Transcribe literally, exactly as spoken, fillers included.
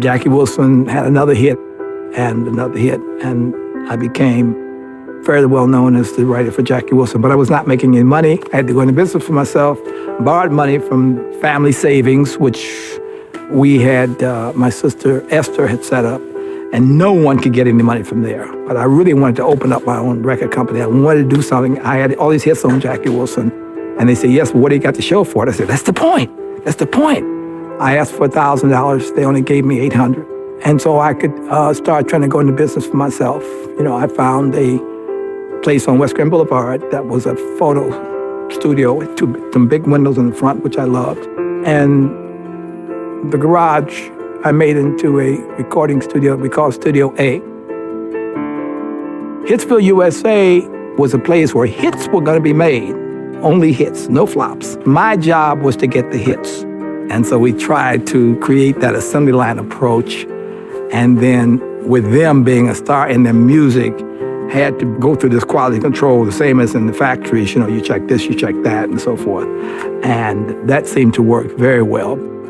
Jackie Wilson had another hit and another hit, and I became fairly well known as the writer for Jackie Wilson. But I was not making any money. I had to go into business for myself, borrowed money from family savings, which we had, uh, my sister Esther had set up, and no one could get any money from there. But I really wanted to open up my own record company. I wanted to do something. I had all these hits on Jackie Wilson. And they said, yes, but what do you got to show for it? I said, that's the point. That's the point. I asked for one thousand dollars. They only gave me eight hundred dollars. And so I could uh, start trying to go into business for myself. You know, I found a place on West Grand Boulevard that was a photo studio with two, some big windows in the front, which I loved. And the garage I made into a recording studio we called Studio A. Hitsville, U S A was a place where hits were going to be made. Only hits, no flops. My job was to get the hits. And so we tried to create that assembly line approach. And then with them being a star in their music, had to go through this quality control, the same as in the factories. You know, you check this, you check that, and so forth. And that seemed to work very well.